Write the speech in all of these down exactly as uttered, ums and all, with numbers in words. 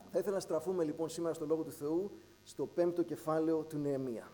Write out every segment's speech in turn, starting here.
Θα ήθελα να στραφούμε λοιπόν σήμερα στο Λόγο του Θεού, στο πέμπτο κεφάλαιο του Νεεμία.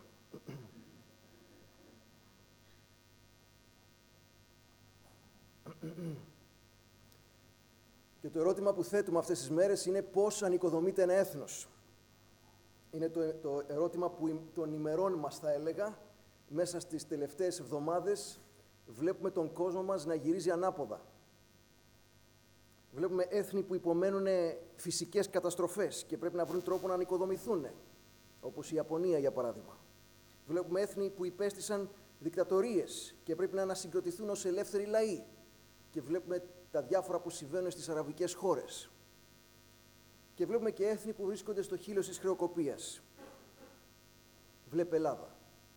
Και το ερώτημα που θέτουμε αυτές τις μέρες είναι πώς ανοικοδομείται ένα έθνος. Είναι το, το ερώτημα που των ημερών μας, θα έλεγα, μέσα στις τελευταίες εβδομάδες βλέπουμε τον κόσμο μας να γυρίζει ανάποδα. Βλέπουμε έθνη που υπομένουν φυσικές καταστροφές και πρέπει να βρουν τρόπο να ανοικοδομηθούν, όπως η Ιαπωνία για παράδειγμα. Βλέπουμε έθνη που υπέστησαν δικτατορίες και πρέπει να ανασυγκροτηθούν ως ελεύθεροι λαοί. Και βλέπουμε τα διάφορα που συμβαίνουν στις αραβικές χώρες. Και βλέπουμε και έθνη που βρίσκονται στο χείλος της χρεοκοπίας. Βλέπε Ελλάδα.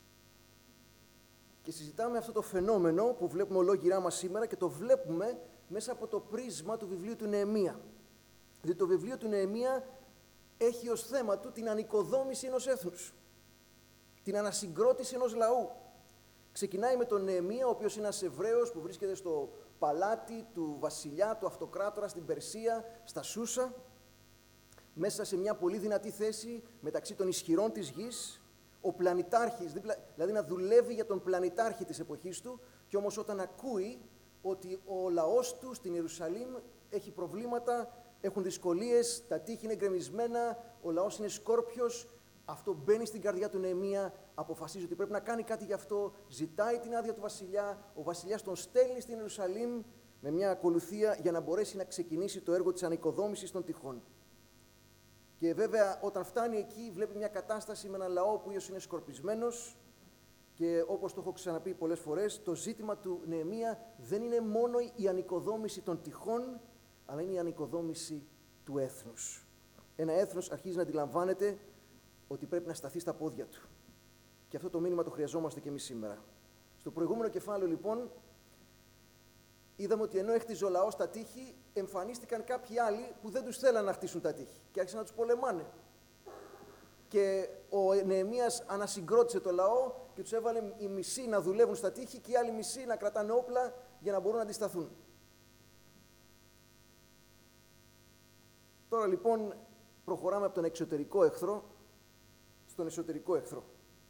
Και συζητάμε αυτό το φαινόμενο που βλέπουμε ολόγυρά μας σήμερα και το βλέπουμε μέσα από το πρίσμα του βιβλίου του Νεεμία. Διότι το βιβλίο του Νεεμία έχει ως θέμα του την ανοικοδόμηση ενός έθνους. Την ανασυγκρότηση ενός λαού. Ξεκινάει με τον Νεεμία, ο οποίος είναι ένας Εβραίος που βρίσκεται στο παλάτι του βασιλιά, του αυτοκράτορα στην Περσία, στα Σούσα, μέσα σε μια πολύ δυνατή θέση μεταξύ των ισχυρών της γης, ο πλανητάρχης, δηλαδή να δουλεύει για τον πλανητάρχη της εποχής του, και όμως όταν ακούει ότι ο λαός του στην Ιερουσαλήμ έχει προβλήματα, έχουν δυσκολίες, τα τείχη είναι γκρεμισμένα, ο λαός είναι σκόρπιος, αυτό μπαίνει στην καρδιά του Νεεμία, αποφασίζει ότι πρέπει να κάνει κάτι γι' αυτό, ζητάει την άδεια του βασιλιά, ο βασιλιάς τον στέλνει στην Ιερουσαλήμ με μια ακολουθία για να μπορέσει να ξεκινήσει το έργο της ανοικοδόμησης των τειχών. Και βέβαια όταν φτάνει εκεί βλέπει μια κατάσταση με έναν λαό που είναι σκορπισμένος και όπως το έχω ξαναπεί πολλές φορές, το ζήτημα του Νεεμία δεν είναι μόνο η ανοικοδόμηση των τειχών, αλλά είναι η ανοικοδόμηση του έθνους. Ένα έθνος αρχίζει να αντιλαμβάνεται ότι πρέπει να σταθεί στα πόδια του. Και αυτό το μήνυμα το χρειαζόμαστε και εμείς σήμερα. Στο προηγούμενο κεφάλαιο, λοιπόν, είδαμε ότι ενώ έχτιζε ο λαός τα τείχη, εμφανίστηκαν κάποιοι άλλοι που δεν τους θέλαν να χτίσουν τα τείχη και άρχισαν να τους πολεμάνε. Και ο Νεεμίας ανασυγκρότησε το λαό και τους έβαλε οι μισοί να δουλεύουν στα τείχη και οι άλλοι μισοί να κρατάνε όπλα για να μπορούν να αντισταθούν. Τώρα, λοιπόν, προχωράμε από τον εξωτερικό εχθρό στον εσωτερικό εχθρό.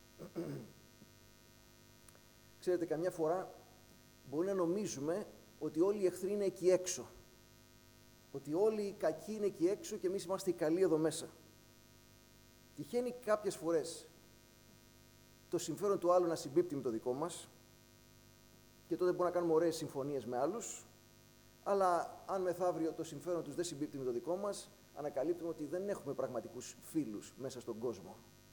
Ξέρετε, καμιά φορά μπορεί να νομίζουμε ότι όλοι οι εχθροί είναι εκεί έξω. Ότι όλοι οι κακοί είναι εκεί έξω και εμείς είμαστε οι καλοί εδώ μέσα. Τυχαίνει κάποιες φορές το συμφέρον του άλλου να συμπίπτει με το δικό μας και τότε μπορούμε να κάνουμε ωραίες συμφωνίες με άλλους, αλλά αν μεθαύριο το συμφέρον τους δεν συμπίπτει με το δικό μας, ανακαλύπτουμε ότι δεν έχουμε πραγματικούς φίλους μέσα στον κόσμο.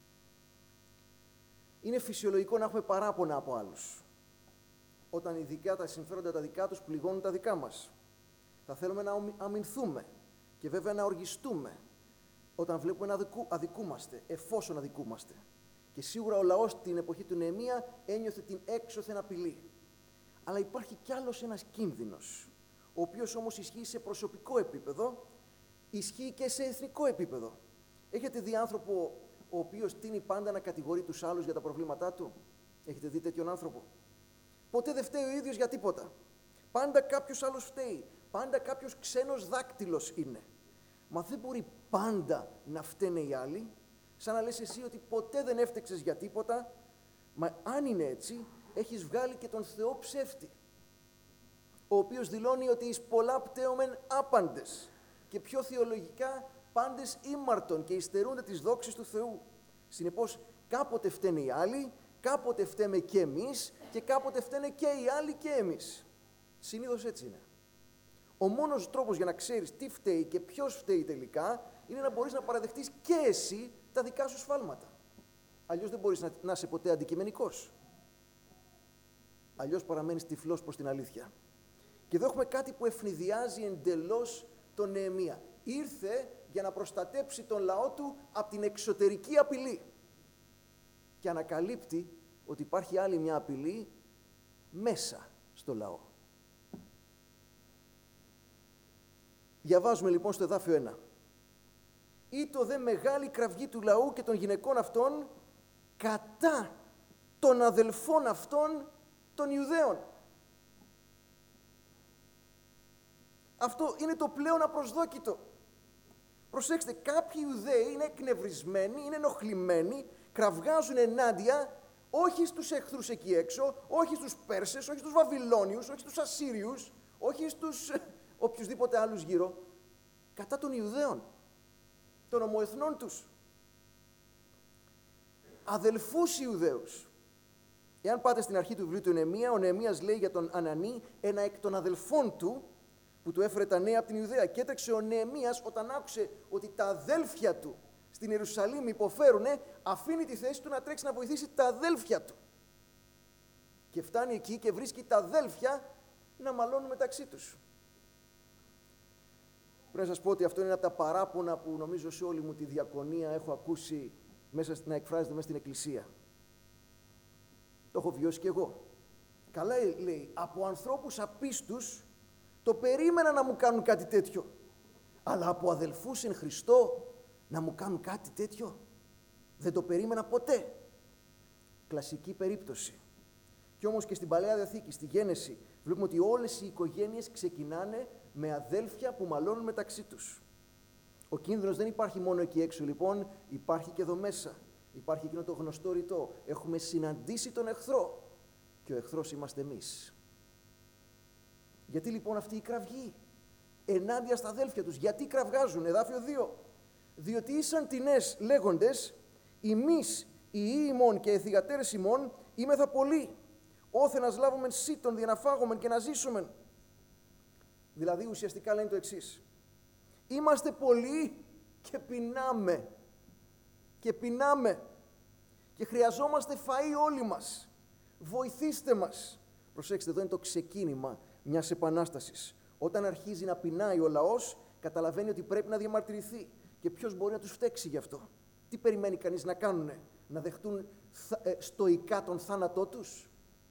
Είναι φυσιολογικό να έχουμε παράπονα από άλλους. Όταν ειδικά τα συμφέροντα τα δικά τους πληγώνουν τα δικά μας. Θα θέλουμε να αμυνθούμε και βέβαια να οργιστούμε όταν βλέπουμε να αδικού, αδικούμαστε, εφόσον αδικούμαστε. Και σίγουρα ο λαός την εποχή του Νεεμία ένιωθε την έξωθεν απειλή. Αλλά υπάρχει κι άλλος ένας κίνδυνος, ο οποίος όμως ισχύει σε προσωπικό επίπεδο, ισχύει και σε εθνικό επίπεδο. Έχετε δει άνθρωπο ο οποίος τείνει πάντα να κατηγορεί τους άλλους για τα προβλήματά του? Έχετε δει τέτοιον άνθρωπο? Ποτέ δεν φταίει ο ίδιος για τίποτα. Πάντα κάποιος άλλος φταίει. Πάντα κάποιος ξένος δάκτυλος είναι. Μα δεν μπορεί πάντα να φταίνε οι άλλοι, σαν να λες εσύ ότι ποτέ δεν έφτεξες για τίποτα. Μα αν είναι έτσι, έχεις βγάλει και τον Θεό ψεύτη, ο οποίος δηλώνει ότι εις πολλά πτέωμεν άπαντες και πιο θεολογικά πάντες ήμαρτον και υστερούνται τις δόξες του Θεού. Συνεπώς, κάποτε φταίνε οι άλλοι, κάποτε φταίμε και εμείς και κάποτε φταίνε και οι άλλοι και εμείς. Συνήθως έτσι είναι. Ο μόνος τρόπος για να ξέρεις τι φταίει και ποιος φταίει τελικά είναι να μπορείς να παραδεχτείς και εσύ τα δικά σου σφάλματα. Αλλιώς δεν μπορείς να, να είσαι ποτέ αντικειμενικός. Αλλιώς παραμένεις τυφλός προς την αλήθεια. Και εδώ έχουμε κάτι που ευνηδιάζει εντελώς τον Νεεμία. Ήρθε για να προστατέψει τον λαό του από την εξωτερική απειλή. Και ανακαλύπτει ότι υπάρχει άλλη μια απειλή μέσα στο λαό. Διαβάζουμε λοιπόν στο εδάφιο ένα. «Ήτο δε μεγάλη κραυγή του λαού και των γυναικών αυτών κατά των αδελφών αυτών των Ιουδαίων». Αυτό είναι το πλέον απροσδόκητο. Προσέξτε, κάποιοι Ιουδαίοι είναι εκνευρισμένοι, είναι ενοχλημένοι, κραυγάζουν ενάντια όχι στους εχθρούς εκεί έξω, όχι στους Πέρσες, όχι στους Βαβυλώνιους, όχι στους Ασσύριους, όχι στους οποιουσδήποτε άλλους γύρω, κατά των Ιουδαίων, των ομοεθνών τους. Αδελφούς Ιουδαίους. Εάν πάτε στην αρχή του βιβλίου του Νεεμία, ο Νεεμίας λέει για τον Ανανή, ένα εκ των αδελφών του, που του έφερε τα νέα από την Ιουδαία. Και έτρεξε ο Νεεμίας όταν άκουσε ότι τα αδέλφια του στην Ιερουσαλήμ υποφέρουνε, αφήνει τη θέση του να τρέξει να βοηθήσει τα αδέλφια του. Και φτάνει εκεί και βρίσκει τα αδέλφια να μαλώνουν μεταξύ τους. Πρέπει να σας πω ότι αυτό είναι από τα παράπονα που νομίζω σε όλη μου τη διακονία έχω ακούσει μέσα, να εκφράζεται μέσα στην Εκκλησία. Το έχω βιώσει κι εγώ. Καλά λέει, από ανθρώπους απίστους το περίμενα να μου κάνουν κάτι τέτοιο. Αλλά από αδελφούς εν Χριστώ να μου κάνουν κάτι τέτοιο, δεν το περίμενα ποτέ. Κλασική περίπτωση. Κι όμως και στην Παλαιά Διαθήκη, στη Γένεση, βλέπουμε ότι όλες οι οικογένειες ξεκινάνε με αδέλφια που μαλώνουν μεταξύ τους. Ο κίνδυνος δεν υπάρχει μόνο εκεί έξω, λοιπόν, υπάρχει και εδώ μέσα. Υπάρχει εκείνο το γνωστό ρητό. Έχουμε συναντήσει τον εχθρό και ο εχθρός είμαστε εμείς. Γιατί λοιπόν αυτή η κραυγή ενάντια στα αδέλφια τους? Γιατί κραυγάζουν? Εδάφιο δύο. Διότι ήσαν τινές λέγοντες, ημείς οι ιοί ημών και οι θυγατέρες ημών είμεθα πολλοί, όθε να σλάβομεν σύτων για να φάγομεν και να ζήσομεν. Δηλαδή ουσιαστικά λένε το εξής. Είμαστε πολλοί και πεινάμε. Και πεινάμε. Και χρειαζόμαστε φαΐ όλοι μας. Βοηθήστε μας. Προσέξτε, εδώ είναι το ξεκίνημα μιας επανάστασης. Όταν αρχίζει να πεινάει ο λαός, καταλαβαίνει ότι πρέπει να διαμαρτυρηθεί. Και ποιος μπορεί να τους φταίξει γι' αυτό? Τι περιμένει κανείς να κάνουνε? Να δεχτούν ε, στοικά τον θάνατό τους?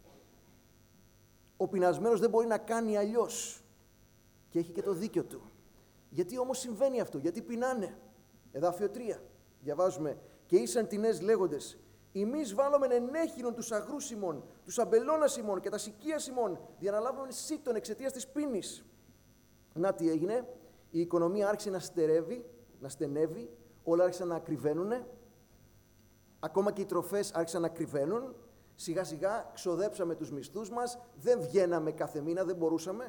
Ο πεινασμένος δεν μπορεί να κάνει αλλιώς. Και έχει και το δίκιο του. Γιατί όμως συμβαίνει αυτό? Γιατί πεινάνε? Εδάφιο τρία. Διαβάζουμε. Και ήσαν τινές λέγοντες, ημείς βάλομεν ενέχινον τους αγρούς ημών, τους αμπελώνας ημών και τα σικίας ημών, για να λάβουμε σύτων εξαιτίας της πείνης. Να τι έγινε? Η οικονομία άρχισε να στερεύει, να στενεύει, όλα άρχισαν να ακριβένουνε, ακόμα και οι τροφές άρχισαν να ακριβένουν, σιγά σιγά ξοδέψαμε τους μισθούς μας, δεν βγαίναμε κάθε μήνα, δεν μπορούσαμε.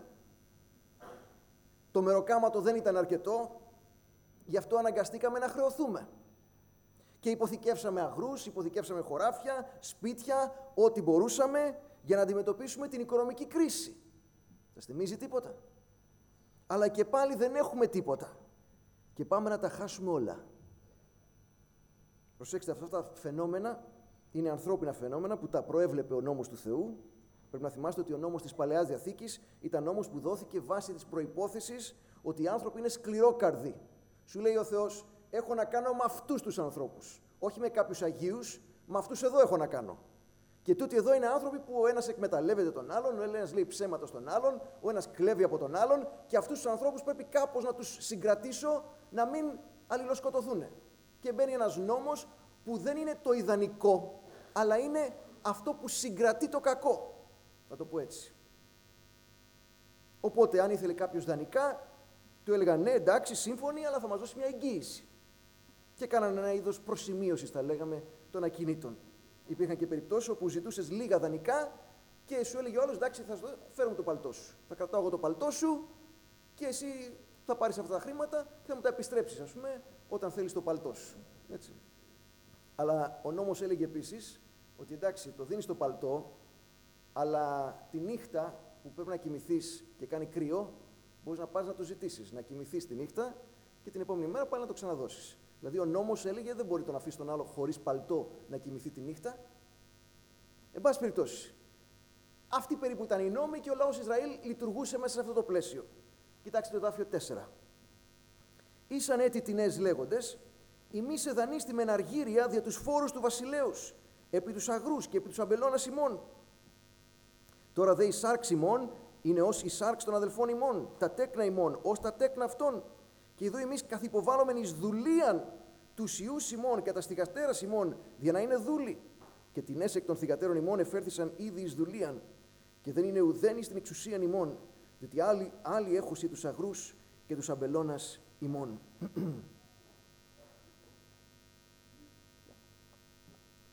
Το μεροκάματο δεν ήταν αρκετό, γι' αυτό αναγκαστήκαμε να χρεωθούμε. Και υποθηκεύσαμε αγρούς, υποθηκεύσαμε χωράφια, σπίτια, ό,τι μπορούσαμε για να αντιμετωπίσουμε την οικονομική κρίση. Σας θυμίζει τίποτα? Αλλά και πάλι δεν έχουμε τίποτα. Και πάμε να τα χάσουμε όλα. Προσέξτε, αυτά τα φαινόμενα είναι ανθρώπινα φαινόμενα που τα προέβλεπε ο νόμος του Θεού. Πρέπει να θυμάστε ότι ο νόμος της Παλαιάς Διαθήκης ήταν νόμος που δόθηκε βάσει της προϋπόθεσης ότι οι άνθρωποι είναι σκληρόκαρδοι. Σου λέει ο Θεός, έχω να κάνω με αυτούς τους ανθρώπους. Όχι με κάποιους αγίους, με αυτούς εδώ έχω να κάνω. Και τούτοι εδώ είναι άνθρωποι που ο ένας εκμεταλλεύεται τον άλλον, ο ένας λέει ψέματα στον άλλον, ο ένας κλέβει από τον άλλον και αυτούς τους ανθρώπους πρέπει κάπως να τους συγκρατήσω να μην αλληλοσκοτωθούν. Και μπαίνει ένας νόμος που δεν είναι το ιδανικό, αλλά είναι αυτό που συγκρατεί το κακό. Θα το πω έτσι. Οπότε, αν ήθελε κάποιος δανεικά, του έλεγαν ναι, εντάξει, σύμφωνοι, αλλά θα μας δώσει μια εγγύηση. Και κάνανε ένα είδος προσημείωσης, θα λέγαμε, των ακινήτων. Υπήρχαν και περιπτώσεις όπου ζητούσες λίγα δανεικά και σου έλεγε ο άλλος, εντάξει, θα σου φέρουμε το παλτό σου. Θα κρατάω εγώ το παλτό σου και εσύ θα πάρεις αυτά τα χρήματα και θα μου τα επιστρέψεις, ας πούμε, όταν θέλεις το παλτό σου. Έτσι. Αλλά ο νόμος έλεγε επίσης ότι εντάξει, το δίνεις το παλτό, αλλά τη νύχτα που πρέπει να κοιμηθείς και κάνει κρύο, μπορείς να πας να το ζητήσεις, να κοιμηθείς τη νύχτα και την επόμενη μέρα πάλι να το ξαναδώσεις. Δηλαδή ο νόμος έλεγε δεν μπορεί τον αφήσει τον άλλο χωρίς παλτό να κοιμηθεί τη νύχτα. Εν πάση περιπτώσει, αυτή περίπου ήταν η νόμη και ο λαός Ισραήλ λειτουργούσε μέσα σε αυτό το πλαίσιο. Κοιτάξτε το εδάφιο τέσσερα. Ήσαν έτη τινές λέγοντες, ημείς εδανίστη μεν αργύρια δια τους φόρους του βασιλέους, επί τους αγρούς και επί τους αμπελώνας ημών. Τώρα δε η σάρξ ημών είναι ως η σάρξ των αδελφών ημών, τα τέκνα ημών ως τα τέκνα αυτών. Και εδώ εμείς καθυποβάλλομεν εις δουλείαν τους ιούς ημών και τα θυγατέρας ημών, για να είναι δούλοι. Και την εκ των θυγατέρων ημών εφέρθησαν ήδη εις δουλείαν, και δεν είναι ουδέν εις την εξουσίαν ημών, διότι άλλοι, άλλοι έχουσι τους αγρούς και τους αμπελώνας ημών.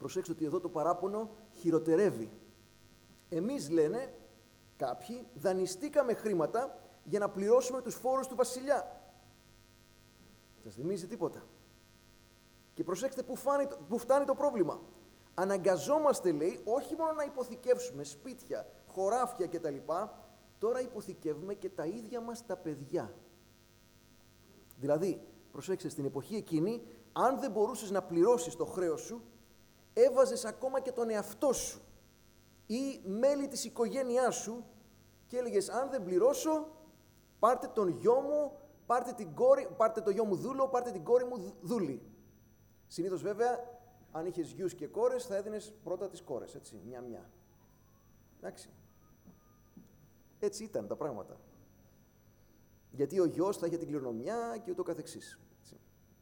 Προσέξτε ότι εδώ το παράπονο χειροτερεύει. Εμείς, λένε κάποιοι, δανειστήκαμε χρήματα για να πληρώσουμε τους φόρους του βασιλιά. Σας θυμίζει τίποτα? Και προσέξτε που, φάνει, που φτάνει το πρόβλημα. Αναγκαζόμαστε, λέει, όχι μόνο να υποθηκεύσουμε σπίτια, χωράφια κτλ. Τώρα υποθηκεύουμε και τα ίδια μας τα παιδιά. Δηλαδή, προσέξτε, στην εποχή εκείνη, αν δεν μπορούσες να πληρώσεις το χρέος σου, έβαζες ακόμα και τον εαυτό σου ή μέλη της οικογένειάς σου και έλεγες, αν δεν πληρώσω, πάρτε τον γιο μου, πάρτε, την κόρη, πάρτε το γιο μου δούλο, πάρτε την κόρη μου δούλη. Συνήθως βέβαια, αν είχες γιους και κόρες, θα έδινες πρώτα τις κόρες, έτσι, μια-μια. Εντάξει. Έτσι ήταν τα πράγματα. Γιατί ο γιος θα είχε την κληρονομιά και ούτω καθεξής. Έτσι.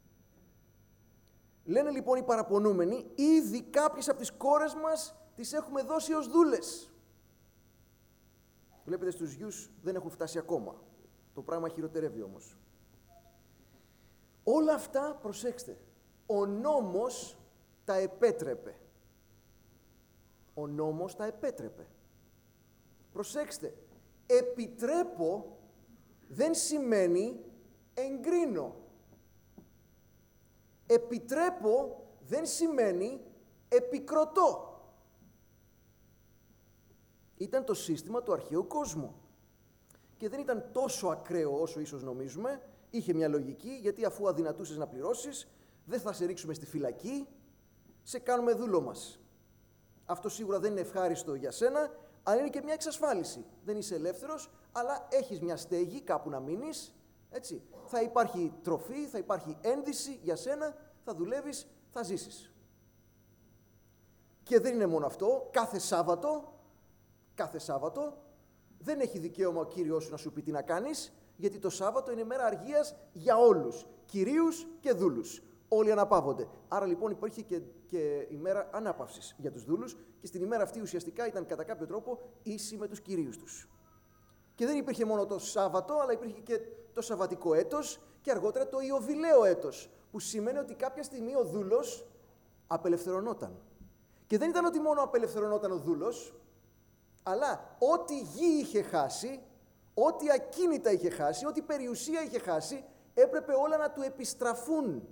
Λένε λοιπόν οι παραπονούμενοι, ήδη κάποιες από τις κόρες μας τις έχουμε δώσει ως δούλες. Βλέπετε, στους γιους δεν έχουν φτάσει ακόμα. Το πράγμα χειροτερεύει όμως. Όλα αυτά, προσέξτε, ο νόμος τα επέτρεπε. Ο νόμος τα επέτρεπε. Προσέξτε, επιτρέπω δεν σημαίνει εγκρίνω. Επιτρέπω δεν σημαίνει επικροτώ. Ήταν το σύστημα του αρχαίου κόσμου. Και δεν ήταν τόσο ακραίο όσο ίσως νομίζουμε. Είχε μια λογική, γιατί αφού αδυνατούσες να πληρώσεις, δεν θα σε ρίξουμε στη φυλακή, σε κάνουμε δούλο μας. Αυτό σίγουρα δεν είναι ευχάριστο για σένα, αλλά είναι και μια εξασφάλιση. Δεν είσαι ελεύθερος, αλλά έχεις μια στέγη κάπου να μείνεις, έτσι. Θα υπάρχει τροφή, θα υπάρχει ένδυση για σένα, θα δουλεύεις, θα ζήσεις. Και δεν είναι μόνο αυτό, κάθε Σάββατο, κάθε Σάββατο, δεν έχει δικαίωμα ο Κύριος σου να σου πει τι να κάνεις, γιατί το Σάββατο είναι μέρα αργίας για όλους, κυρίους και δούλους. Όλοι αναπαύονται. Άρα λοιπόν υπάρχει και, και η μέρα ανάπαυσης για τους δούλους και στην ημέρα αυτή ουσιαστικά ήταν κατά κάποιο τρόπο ίσοι με τους κυρίους τους. Και δεν υπήρχε μόνο το Σάββατο, αλλά υπήρχε και το Σαββατικό έτος και αργότερα το Ιωβιλέο έτος, που σημαίνει ότι κάποια στιγμή ο δούλος απελευθερωνόταν. Και δεν ήταν ότι μόνο απελευθερωνόταν ο δούλος, αλλά ό,τι γη είχε χάσει, ό,τι ακίνητα είχε χάσει, ό,τι περιουσία είχε χάσει, έπρεπε όλα να του επιστραφούν.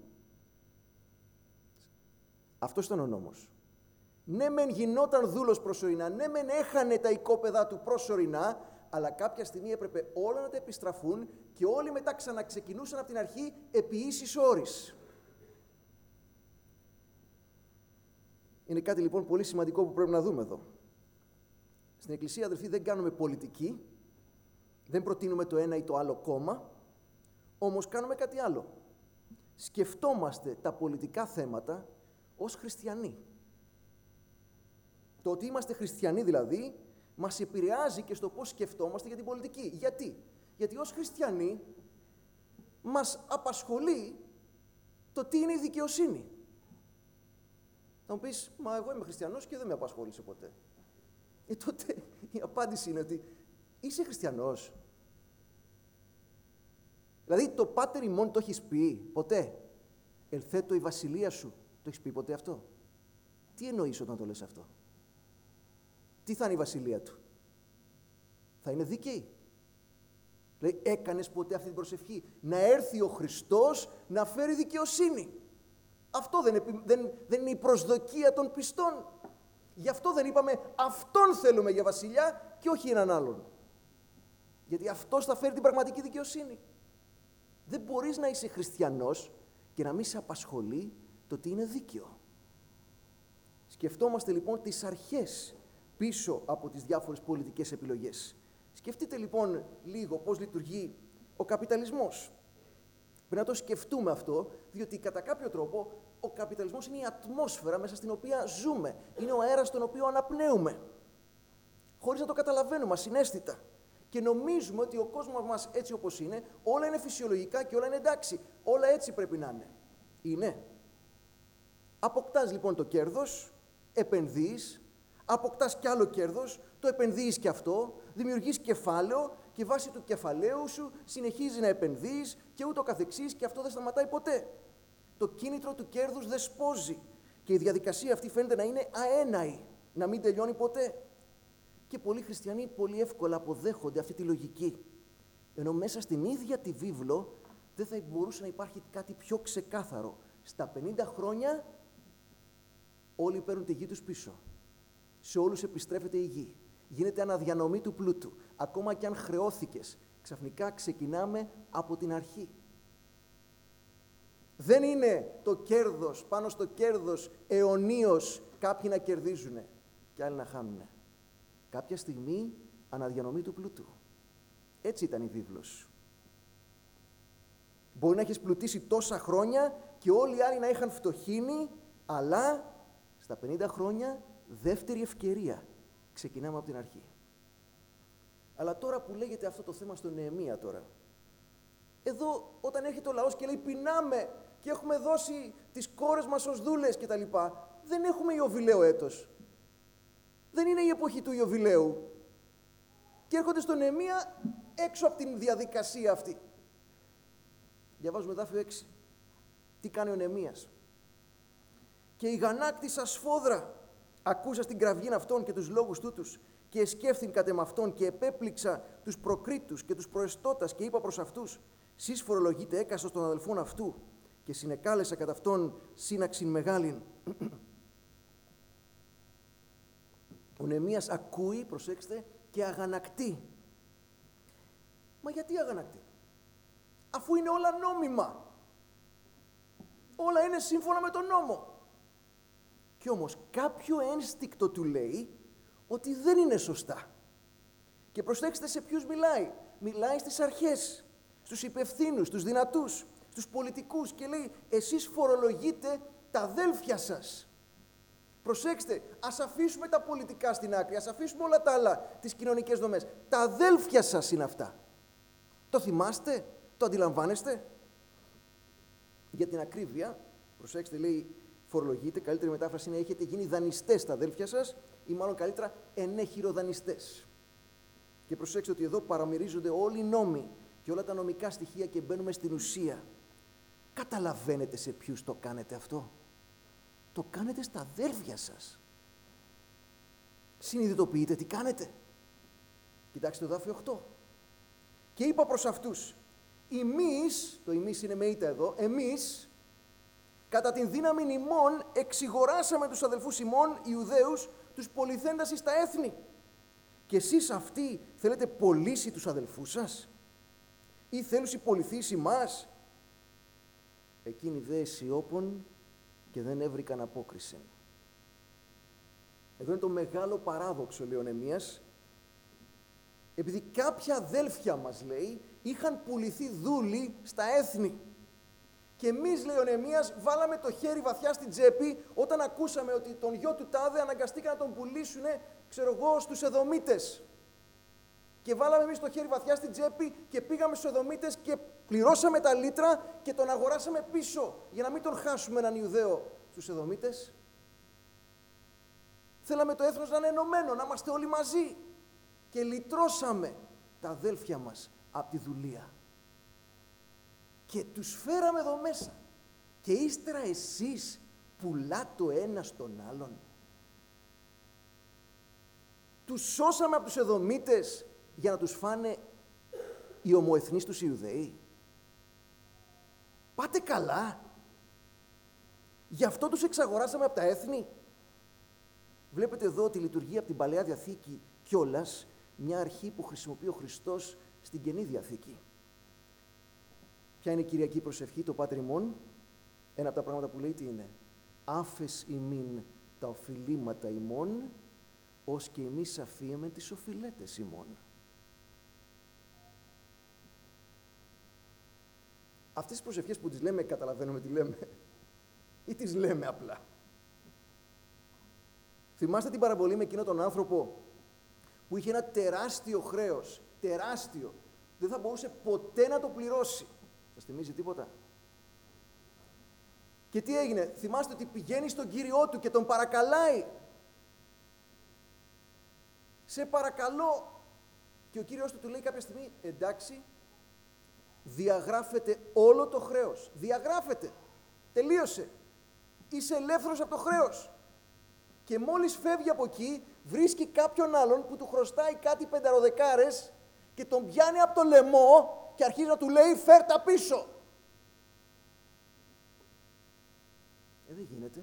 Αυτός ήταν ο νόμος. Ναι μεν γινόταν δούλος προσωρινά, ναι μεν έχανε τα οικόπεδα του προσωρινά, αλλά κάποια στιγμή έπρεπε όλα να τα επιστραφούν και όλοι μετά ξαναξεκινούσαν από την αρχή επί ίσης όρης. Είναι κάτι λοιπόν πολύ σημαντικό που πρέπει να δούμε εδώ. Στην Εκκλησία, αδελφοί, δεν κάνουμε πολιτική, δεν προτείνουμε το ένα ή το άλλο κόμμα, όμως κάνουμε κάτι άλλο. Σκεφτόμαστε τα πολιτικά θέματα ως χριστιανοί. Το ότι είμαστε χριστιανοί δηλαδή, μας επηρεάζει και στο πώς σκεφτόμαστε για την πολιτική. Γιατί? Γιατί ως χριστιανοί μας απασχολεί το τι είναι η δικαιοσύνη. Θα μου πεις, μα εγώ είμαι χριστιανός και δεν με απασχόλησε ποτέ. Ε, τότε η απάντηση είναι ότι είσαι χριστιανός. Δηλαδή το Πάτερ ημών το έχεις πει ποτέ? Ελθέτω η βασιλεία σου. Το έχεις πει ποτέ αυτό? Τι εννοείς όταν το λες αυτό? Τι θα είναι η βασιλεία του? Θα είναι δίκαιη? Δηλαδή έκανες ποτέ αυτή την προσευχή? Να έρθει ο Χριστός να φέρει δικαιοσύνη. Αυτό δεν, επι... δεν, δεν είναι η προσδοκία των πιστών. Γι' αυτό δεν είπαμε αυτόν θέλουμε για βασιλιά και όχι έναν άλλον. Γιατί αυτός θα φέρει την πραγματική δικαιοσύνη. Δεν μπορείς να είσαι χριστιανός και να μην σε απασχολεί το τι είναι δίκαιο. Σκεφτόμαστε λοιπόν τις αρχές πίσω από τις διάφορες πολιτικές επιλογές. Σκεφτείτε λοιπόν λίγο πώς λειτουργεί ο καπιταλισμός. Πρέπει να το σκεφτούμε αυτό, διότι κατά κάποιο τρόπο ο καπιταλισμός είναι η ατμόσφαιρα μέσα στην οποία ζούμε. Είναι ο αέρας τον οποίο αναπνέουμε. Χωρίς να το καταλαβαίνουμε ασυναίσθητα. Και νομίζουμε ότι ο κόσμος μας έτσι όπως είναι, όλα είναι φυσιολογικά και όλα είναι εντάξει. Όλα έτσι πρέπει να είναι. Είναι. Αποκτάς λοιπόν το κέρδος, επενδύεις, αποκτάς κι άλλο κέρδος, το επενδύεις κι αυτό, δημιουργείς κεφάλαιο και βάσει του κεφαλαίου σου συνεχίζεις να επενδύεις και ούτω καθεξής και αυτό δεν σταματάει ποτέ. Το κίνητρο του κέρδους δεσπόζει. Και η διαδικασία αυτή φαίνεται να είναι αέναη, να μην τελειώνει ποτέ. Και πολλοί χριστιανοί πολύ εύκολα αποδέχονται αυτή τη λογική. Ενώ μέσα στην ίδια τη βίβλο δεν θα μπορούσε να υπάρχει κάτι πιο ξεκάθαρο. Στα πενήντα χρόνια όλοι παίρνουν τη γη τους πίσω. Σε όλους επιστρέφεται η γη. Γίνεται αναδιανομή του πλούτου. Ακόμα και αν χρεώθηκες, ξαφνικά ξεκινάμε από την αρχή. Δεν είναι το κέρδος, πάνω στο κέρδος αιωνίως κάποιοι να κερδίζουν και άλλοι να χάνουν. Κάποια στιγμή αναδιανομή του πλούτου. Έτσι ήταν η βίβλος. Μπορεί να έχεις πλουτίσει τόσα χρόνια και όλοι οι άλλοι να είχαν φτωχύνει, αλλά στα πενήντα χρόνια δεύτερη ευκαιρία. Ξεκινάμε από την αρχή. Αλλά τώρα που λέγεται αυτό το θέμα στο Νεεμία τώρα, εδώ όταν έρχεται ο λαός και λέει πεινάμε και έχουμε δώσει τις κόρες μας ως δούλες και τα λοιπά, δεν έχουμε Ιωβιλέο έτος. Δεν είναι η εποχή του Ιωβιλέου. Και έρχονται στο Νεεμία έξω από την διαδικασία αυτή. Διαβάζουμε δάφιο έξι. Τι κάνει ο Νεεμίας. Και η γανάκτησα σφόδρα, ακούσα στην κραυγήν αυτών και τους λόγους τούτους, και εσκέφθην κατ' εμ' αυτών και επέπληξα τους προκρίτους και τους προεστώτας και είπα προς αυτούς, σεις φορολογείτε έκαστος των αδελφών αυτού, και συνεκάλεσα κατ' αυτόν σύναξην μεγάλην. Ο Νεεμίας ακούει, προσέξτε, και αγανακτεί. Μα γιατί αγανακτεί? Αφού είναι όλα νόμιμα. Όλα είναι σύμφωνα με τον νόμο. Κι όμως κάποιο ένστικτο του λέει ότι δεν είναι σωστά. Και προσέξτε σε ποιους μιλάει. Μιλάει στις αρχές, στους υπευθύνους, στους δυνατούς, στους πολιτικούς και λέει εσείς φορολογείτε τα αδέλφια σας. Προσέξτε, ας αφήσουμε τα πολιτικά στην άκρη, ας αφήσουμε όλα τα άλλα, τις κοινωνικές δομές. Τα αδέλφια σας είναι αυτά. Το θυμάστε, το αντιλαμβάνεστε? Για την ακρίβεια, προσέξτε, λέει φορολογείτε, καλύτερη μετάφραση είναι έχετε γίνει δανειστές τα αδέλφια σας ή μάλλον καλύτερα ενέχειροδανειστές. Και προσέξτε ότι εδώ παραμερίζονται όλοι οι νόμοι και όλα τα νομικά στοιχεία και μπαίνουμε στην ουσία. Καταλαβαίνετε σε ποιους το κάνετε αυτό? Το κάνετε στα αδέλφια σας. Συνειδητοποιείτε τι κάνετε? Κοιτάξτε το δάφιο οκτώ. Και είπα προς αυτούς, εμείς, το εμείς είναι με ήτα εδώ, εμείς, κατά την δύναμη ημών εξηγοράσαμε τους αδελφούς ημών Ιουδαίους, τους πολυθέντας εις τα έθνη. Και εσείς αυτοί θέλετε πωλήσει τους αδελφούς σας ή θέλουν πολιθήσει μας? Εκείνοι δε αισιόπων και δεν έβρικαν απόκριση. Εδώ είναι το μεγάλο παράδοξο, λέει ο Νεεμίας, επειδή κάποια αδέλφια μας, λέει, είχαν πουληθεί δούλοι στα έθνη. Και εμείς, λέει ο Νεεμίας, βάλαμε το χέρι βαθιά στην τσέπη όταν ακούσαμε ότι τον γιο του τάδε αναγκαστήκαν να τον πουλήσουν, ξέρω εγώ, στους Εδωμίτες. Και βάλαμε εμείς το χέρι βαθιά στην τσέπη και πήγαμε στους Εδωμίτες και πληρώσαμε τα λίτρα και τον αγοράσαμε πίσω για να μην τον χάσουμε έναν Ιουδαίο στους Εδωμίτες. Θέλαμε το έθνος να είναι ενωμένο, να είμαστε όλοι μαζί. Και λυτρώσαμε τα αδέλφια μας από τη δουλεία. Και τους φέραμε εδώ μέσα. Και ύστερα εσείς πουλά το ένα στον άλλον. Τους σώσαμε από τους Εδωμίτες για να τους φάνε οι ομοεθνείς τους Ιουδαίοι. Πάτε καλά. Γι' αυτό τους εξαγοράσαμε από τα έθνη. Βλέπετε εδώ ότι λειτουργεί από την Παλαιά Διαθήκη κιόλας μια αρχή που χρησιμοποιεί ο Χριστός στην Καινή Διαθήκη. Ποια είναι η Κυριακή προσευχή, το Πάτερ ημών? Ένα από τα πράγματα που λέει τι είναι? Άφες ημίν τα οφειλήματα ημών, ως και εμείς αφίεμεν τις οφειλέτες ημών. Αυτές τις προσευχές που τις λέμε, καταλαβαίνουμε τι λέμε, ή τις λέμε απλά? Θυμάστε την παραβολή με εκείνο τον άνθρωπο που είχε ένα τεράστιο χρέος, τεράστιο, δεν θα μπορούσε ποτέ να το πληρώσει. Σας θυμίζει τίποτα? Και τι έγινε? Θυμάστε ότι πηγαίνει στον Κύριό του και τον παρακαλάει. Σε παρακαλώ. Και ο Κύριος του του λέει κάποια στιγμή, εντάξει, διαγράφεται όλο το χρέος. Διαγράφεται. Τελείωσε. είσαι ελεύθερος από το χρέος. Και μόλις φεύγει από εκεί, βρίσκει κάποιον άλλον που του χρωστάει κάτι πενταροδεκάρες και τον πιάνει από το λαιμό και αρχίζει να του λέει «Φέρ τα πίσω». Ε, δεν γίνεται.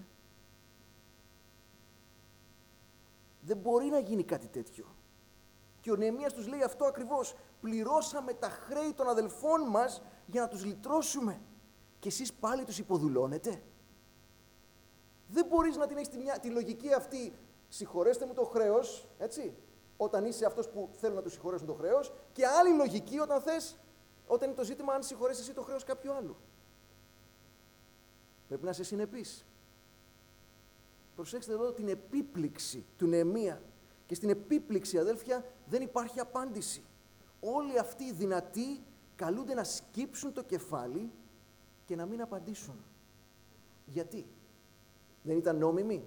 Δεν μπορεί να γίνει κάτι τέτοιο. Και ο Νεεμίας τους λέει αυτό ακριβώς. Πληρώσαμε τα χρέη των αδελφών μας για να τους λυτρώσουμε. Και εσείς πάλι τους υποδουλώνετε. Δεν μπορείς να την έχεις τη, μια, τη λογική αυτή, συγχωρέστε μου το χρέος, έτσι, όταν είσαι αυτός που θέλουν να του συγχωρέσουν το χρέος, και άλλη λογική όταν θες, όταν είναι το ζήτημα αν συγχωρέσεις εσύ το χρέος κάποιου άλλου. Πρέπει να είσαι συνεπής. Προσέξτε εδώ την επίπληξη του Νεεμία. Και στην επίπληξη, αδέλφια, δεν υπάρχει απάντηση. Όλοι αυτοί οι δυνατοί καλούνται να σκύψουν το κεφάλι και να μην απαντήσουν. Γιατί? Δεν ήταν νόμιμοι?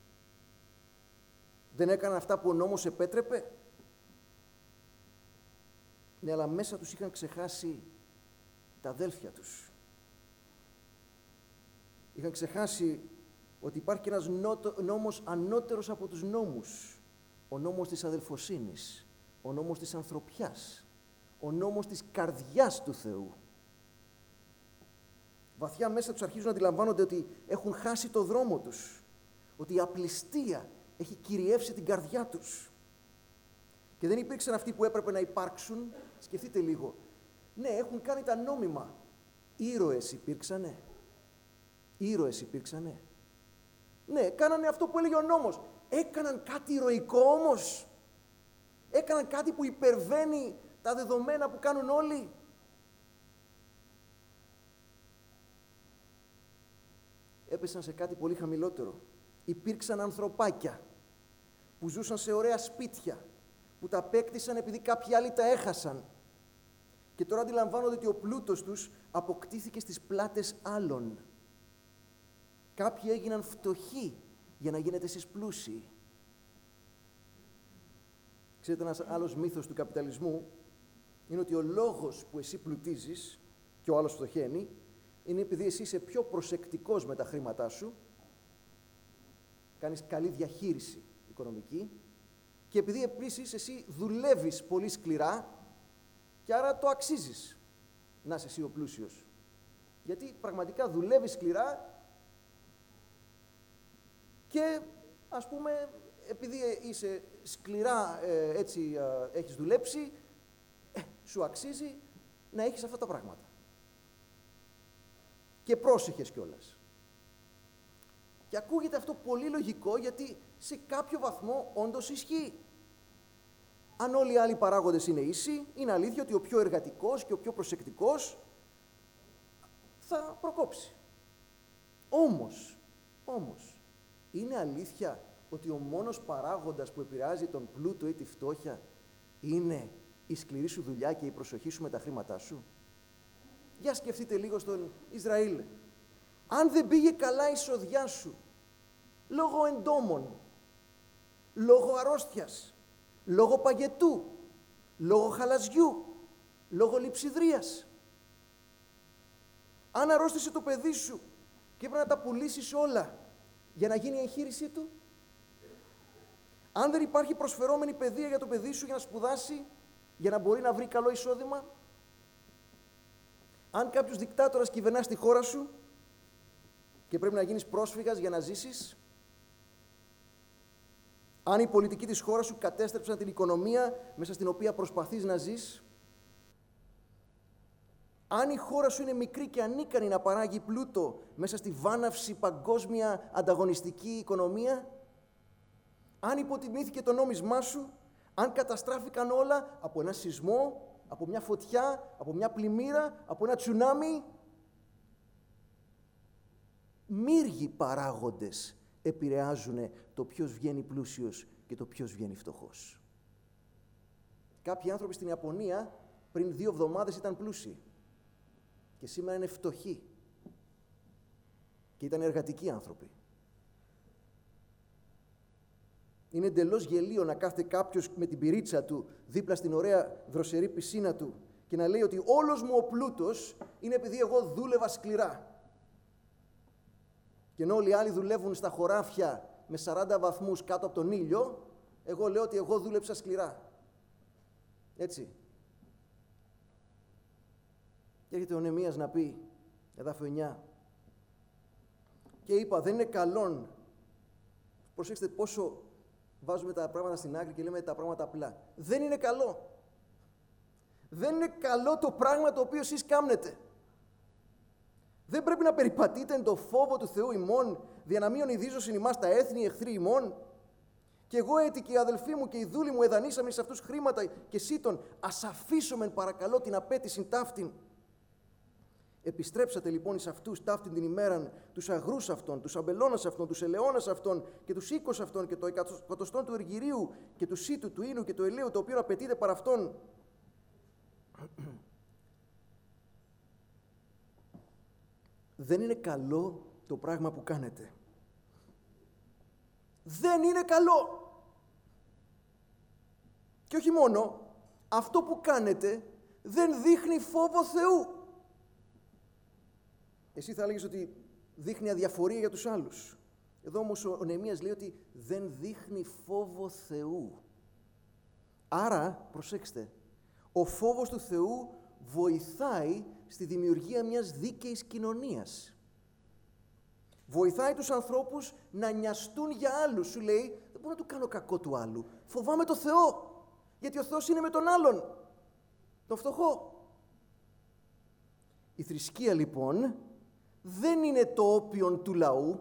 Δεν έκαναν αυτά που ο νόμος επέτρεπε? Ναι, αλλά μέσα τους είχαν ξεχάσει τα αδέλφια τους. Είχαν ξεχάσει ότι υπάρχει και ένας νόμος ανώτερος από τους νόμους. Ο νόμος της αδελφοσύνης, ο νόμος της ανθρωπιάς, ο νόμος της καρδιάς του Θεού. Βαθιά μέσα τους αρχίζουν να αντιλαμβάνονται ότι έχουν χάσει το δρόμο τους, ότι η απληστία έχει κυριεύσει την καρδιά τους. Και δεν υπήρξαν αυτοί που έπρεπε να υπάρξουν. Σκεφτείτε λίγο. Ναι, έχουν κάνει τα νόμιμα. Ήρωες υπήρξανε. Ήρωες υπήρξανε. Ναι, κάνανε αυτό που έλεγε ο νόμος. Έκαναν κάτι ηρωικό όμως. Έκαναν κάτι που υπερβαίνει τα δεδομένα που κάνουν όλοι. Έπεσαν σε κάτι πολύ χαμηλότερο. Υπήρξαν ανθρωπάκια που ζούσαν σε ωραία σπίτια, που τα απέκτησαν επειδή κάποιοι άλλοι τα έχασαν. Και τώρα αντιλαμβάνονται ότι ο πλούτος τους αποκτήθηκε στις πλάτες άλλων. Κάποιοι έγιναν φτωχοί για να γίνετε εσείς πλούσιοι. Ξέρετε, ένας άλλος μύθος του καπιταλισμού είναι ότι ο λόγος που εσύ πλουτίζεις και ο άλλος φτωχαίνει είναι επειδή εσύ είσαι πιο προσεκτικός με τα χρήματά σου, κάνεις καλή διαχείριση οικονομική και επειδή επίσης εσύ δουλεύεις πολύ σκληρά και άρα το αξίζεις να είσαι εσύ ο πλούσιος. Γιατί πραγματικά δουλεύεις σκληρά και ας πούμε επειδή είσαι σκληρά ε, έτσι ε, έχεις δουλέψει, ε, σου αξίζει να έχεις αυτά τα πράγματα. Και πρόσεχες κιόλας. Και ακούγεται αυτό πολύ λογικό, γιατί σε κάποιο βαθμό όντως ισχύει. Αν όλοι οι άλλοι παράγοντες είναι ίσοι, είναι αλήθεια ότι ο πιο εργατικός και ο πιο προσεκτικός θα προκόψει. Όμως, όμως, είναι αλήθεια ότι ο μόνος παράγοντας που επηρεάζει τον πλούτο ή τη φτώχεια είναι η σκληρή σου δουλειά και η προσοχή σου με τα χρήματά σου? Για σκεφτείτε λίγο στον Ισραήλ. Αν δεν πήγε καλά η εισοδιά σου, λόγω εντόμων, λόγω αρρώστιας, λόγω παγετού, λόγω χαλαζιού, λόγω λειψιδρίας, αν αρρώστησε το παιδί σου και έπρεπε να τα πουλήσεις όλα για να γίνει η εγχείρησή του, αν δεν υπάρχει προσφερόμενη παιδεία για το παιδί σου για να σπουδάσει, για να μπορεί να βρει καλό εισόδημα, αν κάποιος δικτάτορας κυβερνά στη χώρα σου και πρέπει να γίνεις πρόσφυγας για να ζήσεις, αν οι πολιτικοί της χώρας σου κατέστρεψαν την οικονομία μέσα στην οποία προσπαθείς να ζεις, αν η χώρα σου είναι μικρή και ανίκανη να παράγει πλούτο μέσα στη βάναυση παγκόσμια ανταγωνιστική οικονομία, αν υποτιμήθηκε το νόμισμά σου, αν καταστράφηκαν όλα από ένα σεισμό, από μια φωτιά, από μια πλημμύρα, από ένα τσουνάμι, μύριοι παράγοντες επηρεάζουν το ποιος βγαίνει πλούσιος και το ποιος βγαίνει φτωχός. Κάποιοι άνθρωποι στην Ιαπωνία πριν δύο εβδομάδες ήταν πλούσιοι και σήμερα είναι φτωχοί και ήταν εργατικοί άνθρωποι. Είναι εντελώς γελίο να κάθεται κάποιος με την πυρίτσα του δίπλα στην ωραία δροσερή πισίνα του και να λέει ότι όλος μου ο πλούτος είναι επειδή εγώ δούλευα σκληρά. Και ενώ όλοι οι άλλοι δουλεύουν στα χωράφια με σαράντα βαθμούς κάτω από τον ήλιο, εγώ λέω ότι εγώ δούλεψα σκληρά. Έτσι. Και έρχεται ο Νεεμίας να πει, εδάφιο εννιά, και είπα, δεν είναι καλόν. Προσέξτε πόσο βάζουμε τα πράγματα στην άκρη και λέμε τα πράγματα απλά. Δεν είναι καλό. Δεν είναι καλό το πράγμα το οποίο εσείς κάμνετε. Δεν πρέπει να περιπατείτε εν το φόβο του Θεού ημών, δια να μην ονειδίζωσιν ημάς τα έθνη εχθροί ημών. Και εγώ έτη και οι αδελφοί μου και οι δούλοι μου εδανήσαμε σε αυτούς χρήματα και σύτων, ας αφήσουμε παρακαλώ την απέτηση ταύτην. Επιστρέψατε λοιπόν εις αυτούς ταύτην την ημέραν, τους αγρούς αυτών, τους αμπελώνας αυτών, τους ελαιώνας αυτών και τους οίκος αυτών και το εκατοστόν του εργυρίου και του σύτου, του ίνου και του ελαίου, το οποίο απαιτείται παρά αυτόν. Δεν είναι καλό το πράγμα που κάνετε. Δεν είναι καλό. Και όχι μόνο, αυτό που κάνετε δεν δείχνει φόβο Θεού. Εσύ θα έλεγες ότι δείχνει αδιαφορία για τους άλλους. Εδώ όμως ο Νεεμίας λέει ότι δεν δείχνει φόβο Θεού. Άρα, προσέξτε, ο φόβος του Θεού βοηθάει στη δημιουργία μιας δίκαιης κοινωνίας. Βοηθάει τους ανθρώπους να νοιαστούν για άλλους. Σου λέει, δεν μπορώ να του κάνω κακό του άλλου. Φοβάμαι το Θεό, γιατί ο Θεός είναι με τον άλλον, τον φτωχό. Η θρησκεία λοιπόν δεν είναι το όπιον του λαού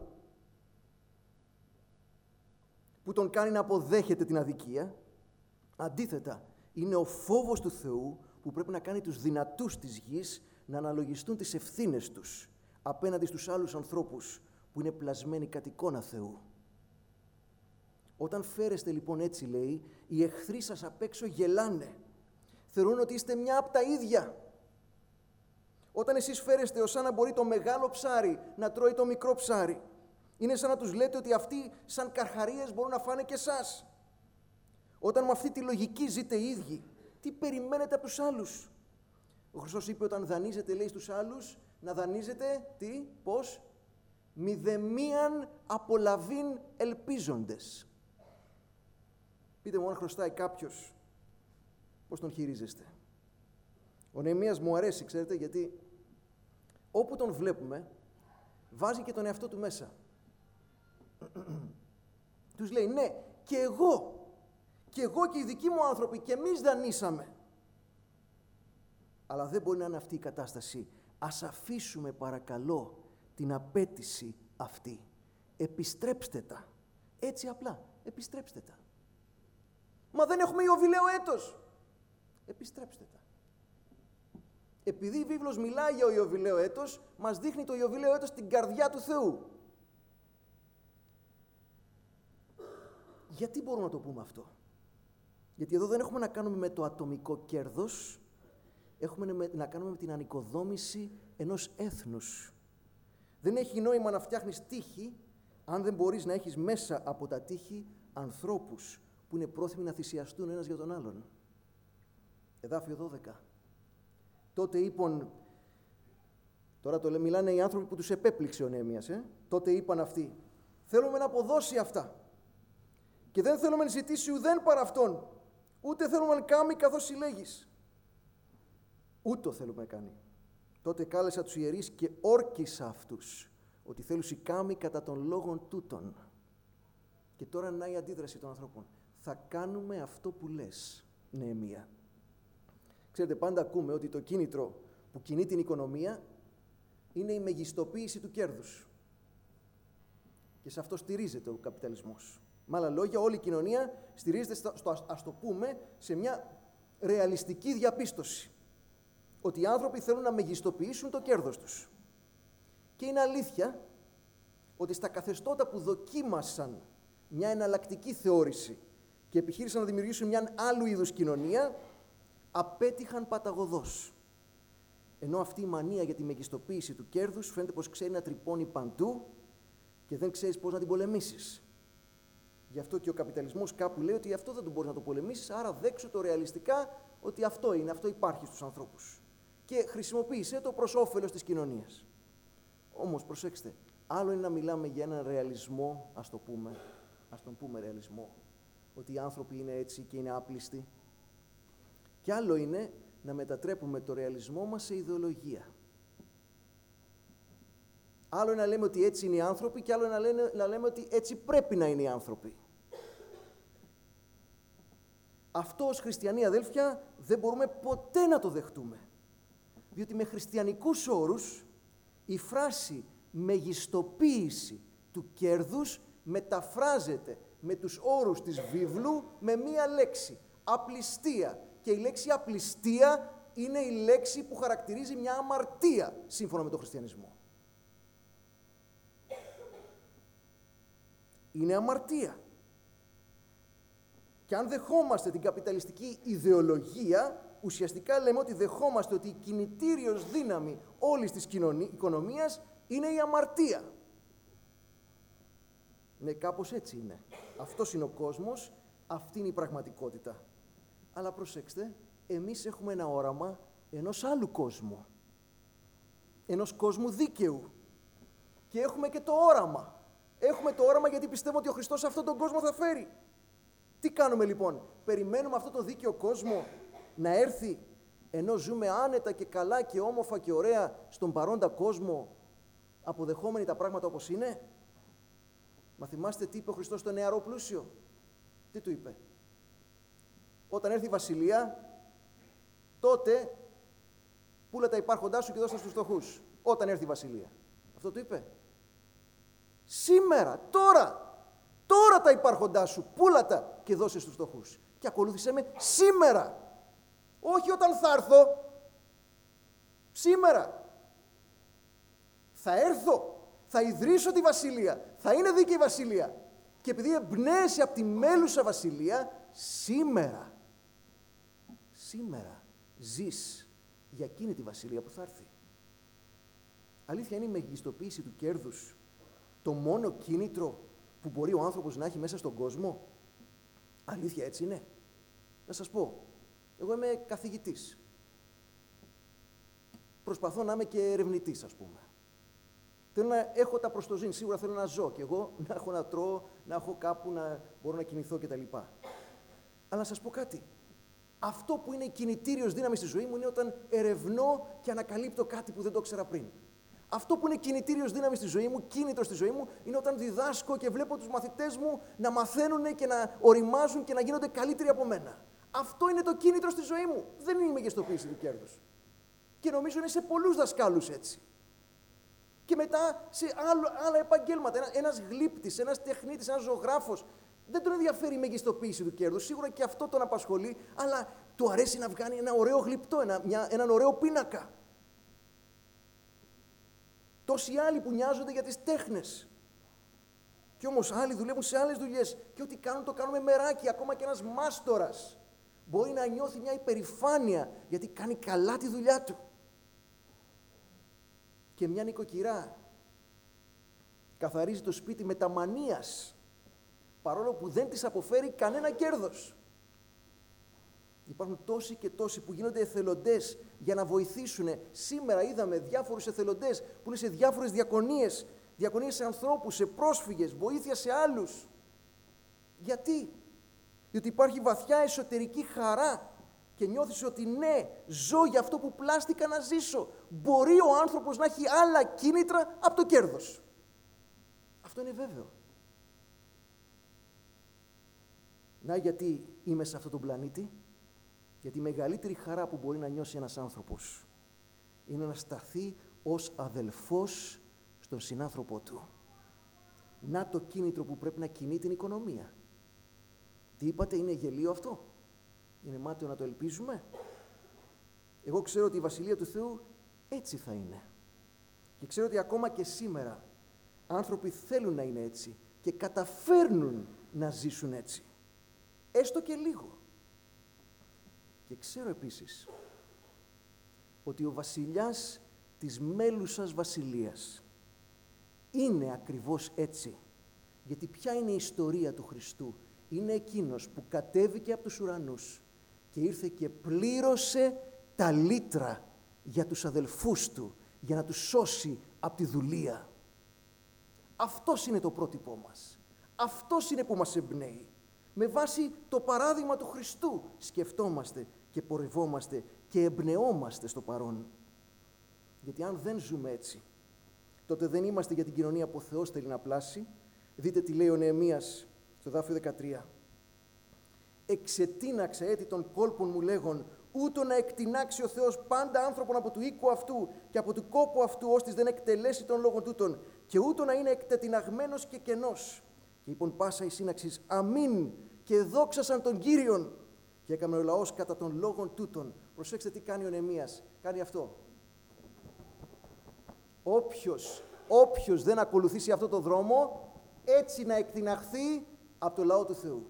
που τον κάνει να αποδέχεται την αδικία. Αντίθετα, είναι ο φόβος του Θεού που πρέπει να κάνει τους δυνατούς της γης να αναλογιστούν τις ευθύνες τους απέναντι στους άλλους ανθρώπους που είναι πλασμένοι κατ' εικόνα Θεού. Όταν φέρεστε λοιπόν έτσι, λέει, οι εχθροί σας απ' έξω γελάνε. Θεωρούν ότι είστε μια απ' τα ίδια. Όταν εσείς φέρεστε ως σαν να μπορεί το μεγάλο ψάρι να τρώει το μικρό ψάρι, είναι σαν να τους λέτε ότι αυτοί σαν καρχαρίες μπορούν να φάνε και εσάς. Όταν με αυτή τη λογική ζείτε οι ίδιοι, τι περιμένετε από τους άλλους? Ο Χριστός είπε όταν δανείζετε, λέει, στους άλλους, να δανείζετε, τι, πώς, μηδεμίαν απολαβήν ελπίζοντες. Πείτε μου αν χρωστάει κάποιος, πώς τον χειρίζεστε? Ο Νεεμίας μου αρέσει, ξέρετε, γιατί όπου τον βλέπουμε, βάζει και τον εαυτό του μέσα. Τους λέει, ναι, και εγώ, και εγώ και οι δικοί μου άνθρωποι, και εμείς δανείσαμε. Αλλά δεν μπορεί να είναι αυτή η κατάσταση. Ας αφήσουμε παρακαλώ την απέτηση αυτή. Επιστρέψτε τα. Έτσι απλά, επιστρέψτε τα. Μα δεν έχουμε Ιωβιλέο έτος. Επιστρέψτε τα. Επειδή η βίβλος μιλάει για ο Ιωβιλέο έτος, μας δείχνει το Ιωβιλέο έτος την καρδιά του Θεού. Γιατί μπορούμε να το πούμε αυτό? Γιατί εδώ δεν έχουμε να κάνουμε με το ατομικό κέρδος, έχουμε να κάνουμε με την ανοικοδόμηση ενός έθνους. Δεν έχει νόημα να φτιάχνεις τείχη, αν δεν μπορείς να έχεις μέσα από τα τείχη ανθρώπους που είναι πρόθυμοι να θυσιαστούν ένας για τον άλλον. Εδάφιο δώδεκα. Τότε είπαν, τώρα το μιλάνε οι άνθρωποι που τους επέπληξε ο Νεεμίας, ε? τότε είπαν αυτοί, θέλουμε να αποδώσει αυτά και δεν θέλουμε να ζητήσει ουδέν παρά αυτόν, ούτε θέλουμε να κάνει καθώς συλλέγεις. Ούτω θέλουμε να κάνει. Τότε κάλεσα τους ιερείς και όρκισα αυτούς, ότι θέλουν κάμει κατά των λόγων τούτων. Και τώρα να η αντίδραση των ανθρώπων. Θα κάνουμε αυτό που λες, Νεεμία. Ξέρετε, πάντα ακούμε ότι το κίνητρο που κινεί την οικονομία είναι η μεγιστοποίηση του κέρδους. Και σε αυτό στηρίζεται ο καπιταλισμός. Με άλλα λόγια, όλη η κοινωνία στηρίζεται, στο, ας το πούμε, σε μια ρεαλιστική διαπίστωση. Ότι οι άνθρωποι θέλουν να μεγιστοποιήσουν το κέρδος τους. Και είναι αλήθεια ότι στα καθεστώτα που δοκίμασαν μια εναλλακτική θεώρηση και επιχείρησαν να δημιουργήσουν μια άλλου είδους κοινωνία, απέτυχαν παταγωδώς. Ενώ αυτή η μανία για τη μεγιστοποίηση του κέρδους φαίνεται πως ξέρει να τρυπώνει παντού και δεν ξέρεις πώς να την πολεμήσεις. Γι' αυτό και ο καπιταλισμός κάπου λέει ότι αυτό δεν τον μπορείς να το πολεμήσεις, άρα δέξου το ρεαλιστικά ότι αυτό είναι, αυτό υπάρχει στους ανθρώπους. Και χρησιμοποίησε το προς όφελος της κοινωνίας. Όμως, προσέξτε, Άλλο είναι να μιλάμε για έναν ρεαλισμό, ας το πούμε, ας τον πούμε ρεαλισμό, ότι οι άνθρωποι είναι έτσι και είναι άπλιστοι. Και άλλο είναι να μετατρέπουμε το ρεαλισμό μας σε ιδεολογία. Άλλο είναι να λέμε ότι έτσι είναι οι άνθρωποι και άλλο είναι να, λένε, να λέμε ότι έτσι πρέπει να είναι οι άνθρωποι. Αυτό ως χριστιανοί, αδέλφια, δεν μπορούμε ποτέ να το δεχτούμε. Διότι με χριστιανικούς όρους η φράση μεγιστοποίηση του κέρδους μεταφράζεται με τους όρους της βίβλου με μία λέξη, απληστία. Και η λέξη απληστία είναι η λέξη που χαρακτηρίζει μια αμαρτία, σύμφωνα με τον χριστιανισμό. Είναι αμαρτία. Και αν δεχόμαστε την καπιταλιστική ιδεολογία, ουσιαστικά λέμε ότι δεχόμαστε ότι η κινητήριος δύναμη όλης της οικονομίας είναι η αμαρτία. Ναι, κάπως έτσι είναι. Αυτός είναι ο κόσμος, αυτή είναι η πραγματικότητα. Αλλά προσέξτε, εμείς έχουμε ένα όραμα ενός άλλου κόσμου. Ενός κόσμου δίκαιου. Και έχουμε και το όραμα. Έχουμε το όραμα γιατί πιστεύουμε ότι ο Χριστός αυτόν τον κόσμο θα φέρει. Τι κάνουμε λοιπόν? Περιμένουμε αυτόν τον δίκαιο κόσμο να έρθει, ενώ ζούμε άνετα και καλά και όμορφα και ωραία στον παρόντα κόσμο, αποδεχόμενοι τα πράγματα όπως είναι? Μα θυμάστε τι είπε ο Χριστός στο νεαρό πλούσιο? Τι του είπε? Όταν έρθει η Βασιλεία, τότε πούλα τα υπάρχοντά σου και δώσ' τα στους φτωχούς. Όταν έρθει η Βασιλεία. Αυτό του είπε. Σήμερα, τώρα, τώρα τα υπάρχοντά σου, πούλα τα και δώσε στους φτωχούς. Και ακολούθησε με σήμερα. Όχι όταν θα έρθω. Σήμερα. Θα έρθω. Θα ιδρύσω τη Βασιλεία. Θα είναι δίκαιη η Βασιλεία. Και επειδή εμπνέεσαι από τη μέλουσα Βασιλεία, σήμερα, σήμερα ζεις για εκείνη τη Βασιλεία που θα έρθει. Αλήθεια είναι η μεγιστοποίηση του κέρδους το μόνο κίνητρο που μπορεί ο άνθρωπος να έχει μέσα στον κόσμο? Αλήθεια έτσι είναι? Να σας πω, εγώ είμαι καθηγητής. Προσπαθώ να είμαι και ερευνητής, ας πούμε. Θέλω να έχω τα προστοζήν, σίγουρα θέλω να ζω κι εγώ, να έχω να τρώω, να έχω κάπου να μπορώ να κινηθώ κτλ. Αλλά να σας πω κάτι. Αυτό που είναι η κινητήριος δύναμη στη ζωή μου είναι όταν ερευνώ και ανακαλύπτω κάτι που δεν το ήξερα πριν. Αυτό που είναι κινητήριος δύναμη στη ζωή μου, κίνητρο στη ζωή μου, είναι όταν διδάσκω και βλέπω τους μαθητές μου να μαθαίνουν και να οριμάζουν και να γίνονται καλύτεροι από μένα. Αυτό είναι το κίνητρο στη ζωή μου. Δεν είναι η μεγιστοποίηση του κέρδους. Και νομίζω είναι σε πολλούς δασκάλους έτσι. Και μετά σε άλλο, άλλα επαγγέλματα. Ένα, ένας γλύπτης, ένας τεχνίτης, ένας ζωγράφος. Δεν τον ενδιαφέρει η μεγιστοποίηση του κέρδους. Σίγουρα και αυτό τον απασχολεί, αλλά του αρέσει να βγάλει ένα ωραίο γλυπτό, ένα, μια, έναν ωραίο πίνακα. Τόσοι άλλοι που νοιάζονται για τις τέχνες. Κι όμως άλλοι δουλεύουν σε άλλες δουλειές. Και ό,τι κάνουν το κάνουν με μεράκι. Ακόμα και ένας μάστορας μπορεί να νιώθει μια υπερηφάνεια γιατί κάνει καλά τη δουλειά του. Και μια νοικοκυρά καθαρίζει το σπίτι με τα μανίας, παρόλο που δεν της αποφέρει κανένα κέρδος. Υπάρχουν τόσοι και τόσοι που γίνονται εθελοντές για να βοηθήσουν. Σήμερα είδαμε διάφορους εθελοντές που είναι σε διάφορες διακονίες, διακονίες σε ανθρώπους, σε πρόσφυγες, βοήθεια σε άλλους. Γιατί? Διότι υπάρχει βαθιά εσωτερική χαρά και νιώθεις ότι ναι, ζω για αυτό που πλάστηκα να ζήσω. Μπορεί ο άνθρωπος να έχει άλλα κίνητρα από το κέρδος. Αυτό είναι βέβαιο. Να γιατί είμαι σε αυτόν τον πλανήτη. Γιατί η μεγαλύτερη χαρά που μπορεί να νιώσει ένας άνθρωπος είναι να σταθεί ως αδελφός στον συνάνθρωπό του. Να το κίνητρο που πρέπει να κινεί την οικονομία. Τι είπατε, είναι γελίο αυτό? Είναι μάταιο να το ελπίζουμε? Εγώ ξέρω ότι η Βασιλεία του Θεού έτσι θα είναι. Και ξέρω ότι ακόμα και σήμερα άνθρωποι θέλουν να είναι έτσι και καταφέρνουν να ζήσουν έτσι. Έστω και λίγο. Και ξέρω επίσης ότι ο βασιλιάς της μέλουσας βασιλείας είναι ακριβώς έτσι. Γιατί ποια είναι η ιστορία του Χριστού? Είναι εκείνος που κατέβηκε από τους ουρανούς και ήρθε και πλήρωσε τα λίτρα για τους αδελφούς του, για να τους σώσει από τη δουλεία. Αυτός είναι το πρότυπό μας. Αυτός είναι που μας εμπνέει. Με βάση το παράδειγμα του Χριστού σκεφτόμαστε και πορευόμαστε και εμπνεόμαστε στο παρόν. Γιατί αν δεν ζούμε έτσι, τότε δεν είμαστε για την κοινωνία που ο Θεός θέλει να πλάσει. Δείτε τι λέει ο Νεεμίας στο εδάφιο δεκατρία. «Εξετίναξε έτη των κόλπων μου λέγον, ούτω να εκτινάξει ο Θεός πάντα άνθρωπον από του οίκου αυτού και από του κόπου αυτού, ώστις δεν εκτελέσει των λόγων τούτων, και ούτω να είναι εκτετιναγμένος και κενός. Και είπον πάσα η σύναξης, αμήν, και δόξασαν τον Κύριον. Και έκαμε ο λαός κατά των λόγων τούτων». Προσέξτε τι κάνει ο Νεεμίας. Κάνει αυτό. Όποιος, όποιος δεν ακολουθήσει αυτό το δρόμο, έτσι να εκτιναχθεί από το λαό του Θεού.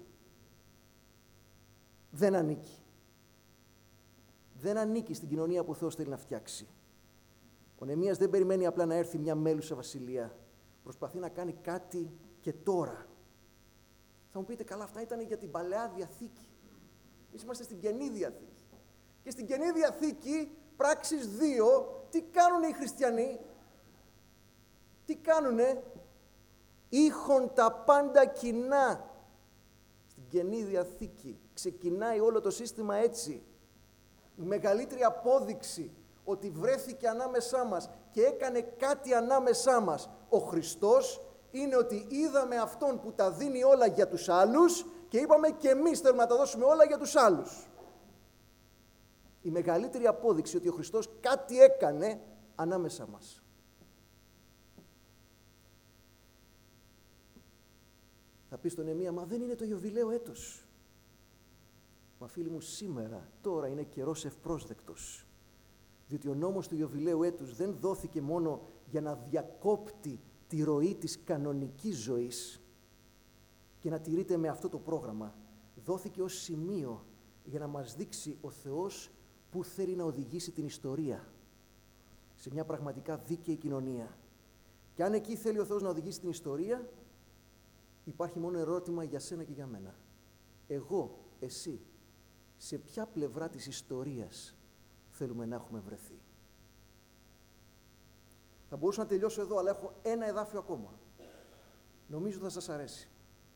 Δεν ανήκει. Δεν ανήκει στην κοινωνία που ο Θεός θέλει να φτιάξει. Ο Νεεμίας δεν περιμένει απλά να έρθει μια μέλουσα βασιλεία. Προσπαθεί να κάνει κάτι και τώρα. Θα μου πείτε, καλά, αυτά ήταν για την Παλαιά Διαθήκη. Εμείς είμαστε στην Καινή Διαθήκη. Και στην Καινή Διαθήκη, πράξεις δύο, τι κάνουν οι χριστιανοί? Τι κάνουνε? Είχον τα πάντα κοινά. Στην Καινή Διαθήκη ξεκινάει όλο το σύστημα έτσι. Η μεγαλύτερη απόδειξη ότι βρέθηκε ανάμεσά μας και έκανε κάτι ανάμεσά μας ο Χριστός είναι ότι είδαμε Αυτόν που τα δίνει όλα για τους άλλους και είπαμε και εμείς θέλουμε να τα δώσουμε όλα για τους άλλους. Η μεγαλύτερη απόδειξη ότι ο Χριστός κάτι έκανε ανάμεσά μας. Θα πει στον Νεεμία, μα δεν είναι το Ιωβιλέο έτος. Μα φίλοι μου, σήμερα, τώρα είναι καιρός ευπρόσδεκτος. Διότι ο νόμος του Ιωβιλέου έτους δεν δόθηκε μόνο για να διακόπτει τη ροή της κανονικής ζωής και να τηρείται με αυτό το πρόγραμμα. Δόθηκε ως σημείο για να μας δείξει ο Θεός που θέλει να οδηγήσει την ιστορία σε μια πραγματικά δίκαιη κοινωνία. Και αν εκεί θέλει ο Θεός να οδηγήσει την ιστορία, υπάρχει μόνο ερώτημα για σένα και για μένα. Εγώ, εσύ, σε ποια πλευρά της ιστορίας θέλουμε να έχουμε βρεθεί? Θα μπορούσα να τελειώσω εδώ, αλλά έχω ένα εδάφιο ακόμα. Νομίζω θα σας αρέσει.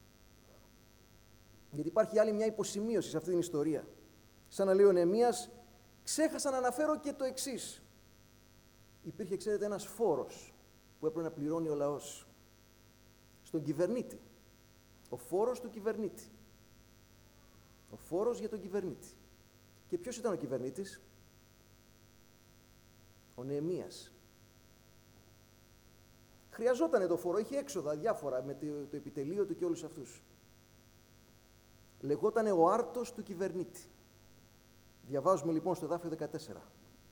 Γιατί υπάρχει άλλη μια υποσημείωση σε αυτή την ιστορία. Σαν να λέει ο Νεεμίας, ξέχασα να αναφέρω και το εξής. Υπήρχε, ξέρετε, ένας φόρος που έπρεπε να πληρώνει ο λαός στον κυβερνήτη. Ο φόρος του κυβερνήτη. Ο φόρος για τον κυβερνήτη. Και ποιος ήταν ο κυβερνήτης? Ο Νεεμίας. Χρειαζότανε το φόρο, είχε έξοδα διάφορα με το, το επιτελείο του και όλους αυτούς. Λεγότανε ο άρτος του κυβερνήτη. Διαβάζουμε λοιπόν στο εδάφιο δεκατέσσερα.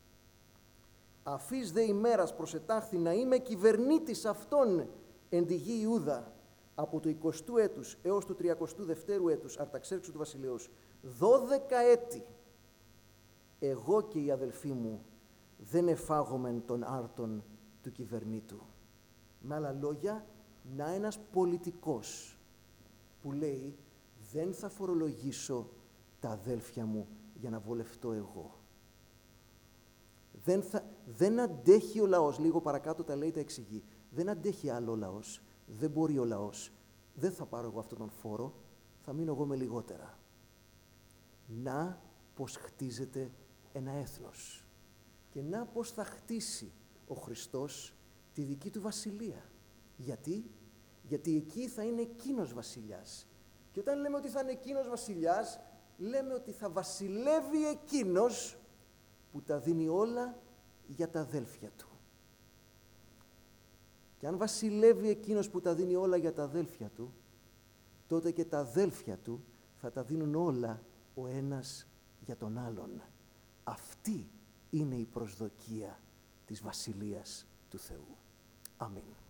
Αφής δε ημέρας προσετάχθη να είμαι κυβερνήτης αυτών εν τη γη Ιούδα από το εικοστού έτους έως του τριακοστού δευτέρου έτους Αρταξέρξου του βασιλέως, δώδεκα έτη, εγώ και οι αδελφοί μου δεν εφάγομεν τον άρτον του κυβερνήτου. Με άλλα λόγια, να ένας πολιτικός που λέει δεν θα φορολογήσω τα αδέλφια μου για να βολευτώ εγώ. Δεν, θα, δεν αντέχει ο λαός, λίγο παρακάτω τα λέει, τα εξηγεί, δεν αντέχει άλλο ο λαός, δεν μπορεί ο λαός, δεν θα πάρω εγώ αυτόν τον φόρο, θα μείνω εγώ με λιγότερα. Να πως χτίζεται ένα έθνος και να πως θα χτίσει ο Χριστός τη δική του βασιλεία. Γιατί? Γιατί εκεί θα είναι εκείνος βασιλιάς. Και όταν λέμε ότι θα είναι εκείνος βασιλιάς, λέμε ότι θα βασιλεύει εκείνος που τα δίνει όλα για τα αδέλφια του. Και αν βασιλεύει εκείνος που τα δίνει όλα για τα αδέλφια του, τότε και τα αδέλφια του θα τα δίνουν όλα ο ένας για τον άλλον. Αυτή είναι η προσδοκία της βασιλείας του Θεού. Αμήν.